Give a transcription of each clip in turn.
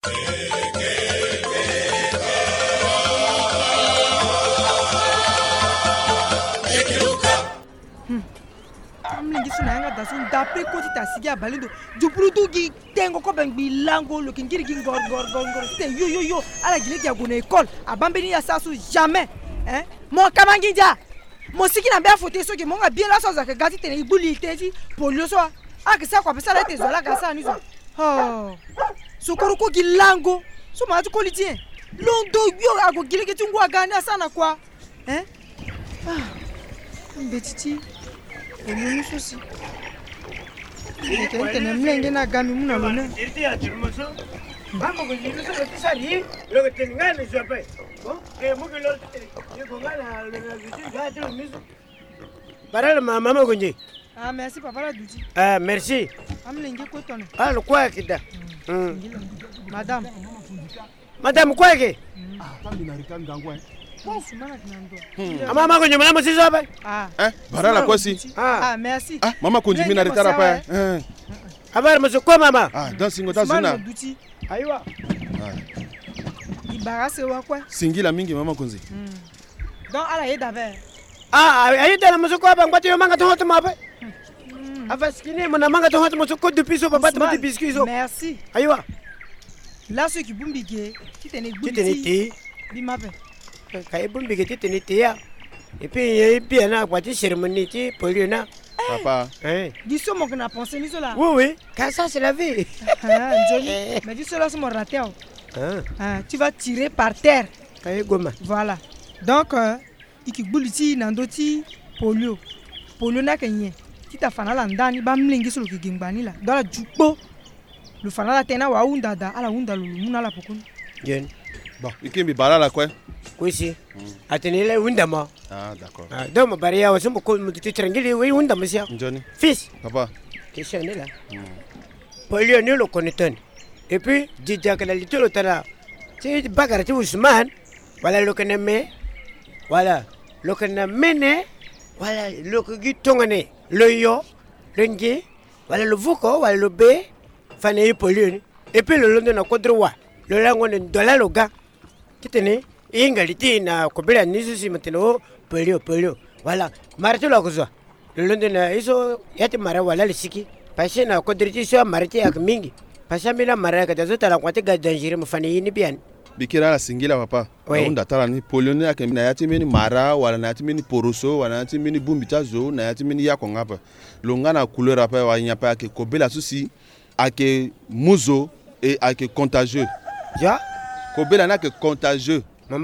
D'après quoi tu t'as signé à Balindo, du produit qui tengo comme un bilango, le kingiri qui gor, yo, à la guilée qui a une école, à Bambini à ça jamais, hein, mon kamangidja, mon siki n'a bien foutu ce qui m'a bien la sauce à gâter tes boulis, pour le soir, ah que ça quoi, ça là tes oies là, ça nous oh, ce coroko qui lango, ce m'a tout colitien, l'ondo yo à go guilée que tu vois gagner ça na quoi, hein, ah, un petit. Et nous aussi. Et quand tu n'aimes rien, na gami muna lona. C'était à tout le monde. Maman, quand je suis sorti ça dit, le tenga ne soit pas. Bon, et moi que l'autre, je comprends la maison. Parle maman Gonje. Ah merci papa la douti. Ah merci. Amlenge ko ton. Ah le quoi kida. Madame. Madame quoi que? Ah, pas de marikan gangwa. Mama Gonje mama si ça pas. Ah. Bara quoi si? Ah merci. Ah, maman Gonje mina retara pas. Abar monsieur quoi maman? Ah, dans singota zona. Aywa. Ibarase wa quoi? Singila mingi maman Gonje. Donc ala yeda ver. Ah, ayida monsieur quoi ba ngwati yo manga to hoto mabe. Avaskine mona manga to hoto monsieur ko depuis so papa to biscuit so. Merci. Aywa. Là ce qui bumbige, qui tenait bumbige. Bimabe. Kay bumbige ti tenait ya. Et puis na kwati cérémonie ti poliona. Papa. Dis ce mot qu'on a pensé ni cela. Oui, car ça c'est la vie. Ah, joli. Mais dis cela c'est mon raté. Tu vas tirer par terre. Voilà. Donc, iki buliti nandoti polio. Polio na kenye. Ti ta fanala ndani ba mlingi solo kigimbani la. Dans la jupo. Le fanala tena wa unda da ala unda lulu muna la pokoni. Bien. Bon, ikimbi balala quoi? Oui si. Atenele unda ma. Ah d'accord. Donc ma baria wa sembo ko mutu trangili we unda monsieur. Johnny. Fils. Papa. Question est là. Polio ne le connaît. Et puis Didja que la little tana. C'est bagarati Ousmane. Voilà le connaît. Voilà. Le connaît mene. Voilà le qui tongane. Le yo. Le ngi. Voilà le voko. Voilà le b. Fane polio. Et puis le london na kodrowa. Le lango ne dola le gars. Qui tenait. Ingaliti na kobela nizusi mateno polio. Voilà. Marito la kozwa. Le london na iso yati mara wala le siki. Pashe na kodriti so mariti ak mingi. Pasha mina mara ka dazo la kwate ga dangereux mo fane yini bien. Bikira la singila papa. Unda tala ni polio ne ak na yati mini mara wala na yati mini poroso wala na yati mini bumbita zo na yati mini yako ngapa. Longa na couleur apa wa nyapa ak kobela susi ak muzo et ak contagieux. Ya? Kobela na ke contagieux.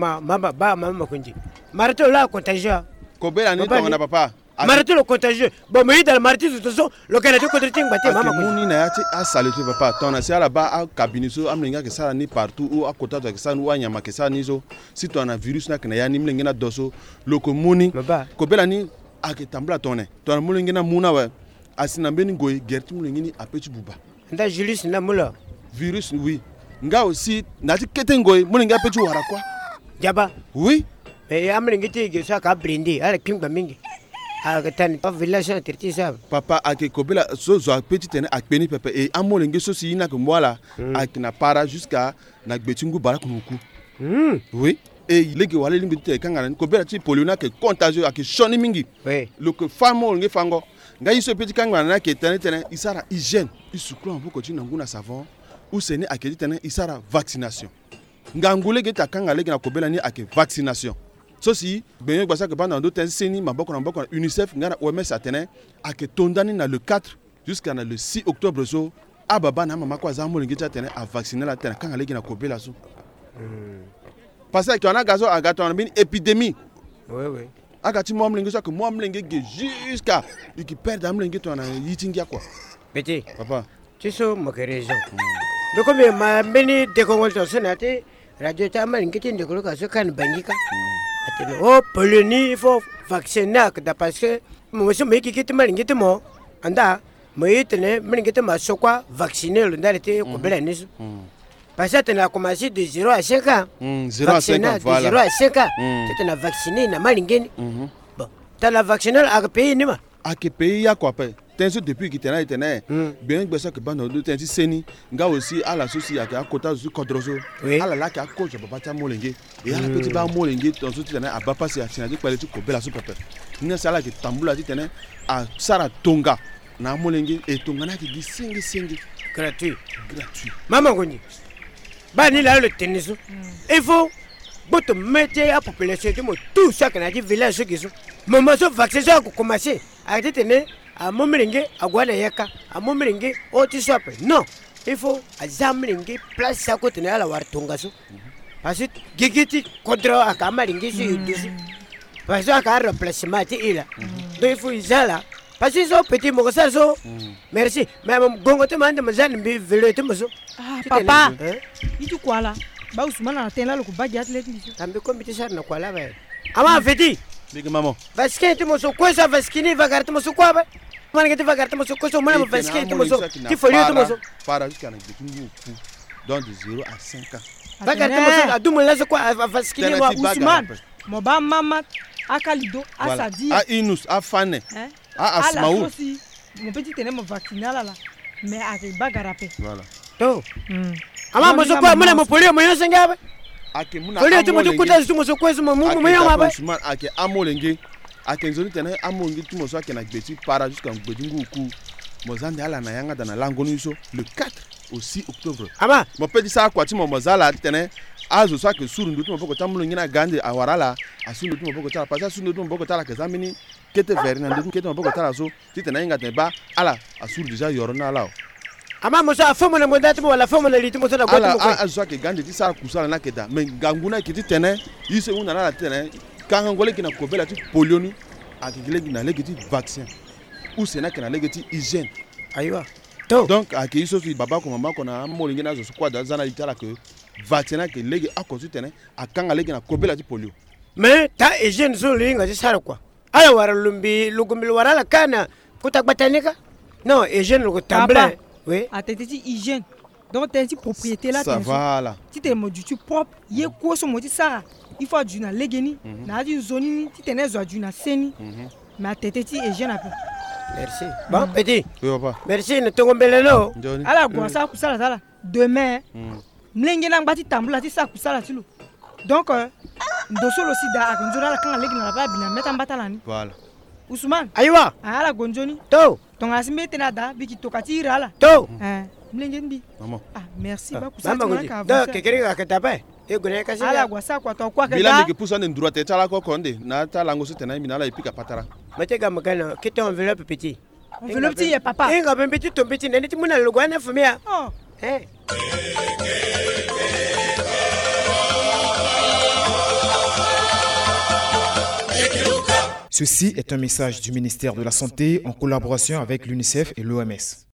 Maman Konji. Marito la contagieux. Kobela ni tonga na papa. Marito le contagieux. Bon mais dans le marito de toute façon, le Canada contre ting baté maman. Moni na yati a salute papa. Tona c'est là-bas à cabiniso amlinga que ça ni partout ou à côté de ça ou anyama que ça nizo. Si tu as un virus na kana ya ni mlinga na doso loko moni. Kobela ni ak tambla toné. Tona mlinga na muna wa asina beni goy gerti mlinga ni apetu buba. Nda Julius na mula. Virus oui. Nga aussi nati ketengoy mlinga apetu wara quoi. Jaba. Oui. Mais amlinga ti ça ka brindi ala kimba mingi. Agatan pas village traité ça. Papa ak kobela so zo petit ene ak peni pepe et amolenge so si na ko mola ak na para jusqu'à na gbetingu barakunuku. Oui. Et legi wale limbi te kangana kobela ti poliona ke contagieux ak shoni mingi. Oui. Le que famo nge fango. Nga iso petit kangana na ke tene isara hygiène. Isuklo mbo ko ti na nguna savon ou sene ak tene isara vaccination. Nga ngule ke ta kangana legi na kobela ni ak vaccination. Ceci, bien que ça que pendant d'autres décennies, ma beaucoup UNICEF, ngana OMS atteint à que tondani na le 4 jusqu'à le 6 octobre so, ababa na mama kwa zamu lingi atteint à vacciner la terre quand aleki na kobe la so. Parce que on a gazo agato on une épidémie. Oui. Agati mo mlingi so que mo mlingi jusqu'à qui perd am lingi to na yitingia quoi. Beti. Papa. Tu so mo que raison. Donc comme ma beni de convention sonate radio tama lingi tinde ko ka so kan bangika. Oh, poloni il faut vacciner parce que monsieur me qui quitte malingite mo anda me itene malingite ma sokwa vacciner le ndalete ko belanis parce que tu as commencé de 0 à 5 ans 0 à 5 ans voilà 0 à 5 ans tu as vacciné na malingeni bon tu as la vacciner à pays ni ma à quel pays ya quoi pe tenso depuis qui tena tena bien que ça que bando de tensi seni nga aussi à la souci à kota su kodroso ala la ka ko papa ta molenge et ala petit ba molenge ton so tena aba passer à tena ko le ko bela su papa ni sala ki tambula ti tena a sara tonga na molenge et tonga na ki di sengi gratuit mama ngoni ba ni la le tennis il faut boto mettre la population de tout ça qu'on a dit village qui sont maman so vaccin ça commencer a dit tenir à momringue à guana yaka à momringue au tisop non il faut à zamringue place ça côté na la war tonga so parce que gigiti kodro akamaringue si yudusi parce que aka remplacement ti ila donc il faut izala parce que so petit mo ça so merci même gongo te mande mazan bi vélo te mo so papa il dit quoi là ba Ousmane na tena lo kubagi athlete biso tambe komite sar na kwala ba ama feti big maman basket mo so ko sa vaskini vagar te mo so kwa ba man ke te vagar te mo so ko so mana basket te mo so ti folio te mo so para jusqu'à n'exécuter donc de 0 à 5 ans vagar te mo so adu mo la so kwa vaskini wa Ousmane mo ba mama akalido asadi a inus a fane a asmaou mon petit tenait mon vacciné là mais avec bagarape voilà to ama mo so kwa mona mo polio mo yosenga ba ake muna polio tu mo kuta tu mo so kwezi mo mo yoma ba ake amolenge ake nzoni tena amongi tu mo so ake na gbeti para jusqu'à gbedi nguku mo zande ala na yanga dana langoni so le 4 au 6 octobre ama mo pedi sa kwa ti mo zala tena azo so ake suru ndu tu mo boko tamulo ngina gande awarala asunu tu mo boko tala pasa asunu tu mo boko tala kezamini kete verina ndu kete mo boko tala so ti tena inga teba ala asuru déjà yorona lao ama mo sa fomo na modati mo wala fomo na liti mo so na goto mo ala azo ake gande ti sa kusala na keda mais ganguna kiti tena yise una na tena kanga ngole kina kobela ti polio ni akigile kina legeti vaccin ou sena kina legeti hygiène aywa to donc ake yiso fi baba ko mama ko na mo lingina zo kwa da zana itala ke vaccin ke legi akosu tena akanga legi na kobela ti polio mais ta hygiène zo linga ti sara kwa ala wara lugumbil wara la kana kutakbatanika non hygiène ko tambla oui a tete ti hygiène donc tete propriété là ça va là ti te mo du propre ye ko so mo ti sara il faut du na legeni na di zoni ti tene zo du na seni mais tete ti hygiène a peu merci bon petit oui papa merci ne tongombele no ala go sa kusala sala demain mlenge na ngba ti tambula ti sa kusala ti lo donc ndoso lo si da akonjora la kan legi na ba bina meta mbata ni voilà Ousmane aywa ala gonjoni to tonga simete na da biki tokati rala to mlenge mbi maman merci ba kusala mama ka do kekeri ka katape e gone ka ala go sa kwa to kwa ka bila mi ke pusa ne ndura te tala ko konde na tala ngo tena mi na la ipika patara matega makana kito enveloppe petit enveloppe ti papa inga petit to petit nene ti muna lugwana famia Ceci est un message du ministère de la Santé en collaboration avec l'UNICEF et l'OMS.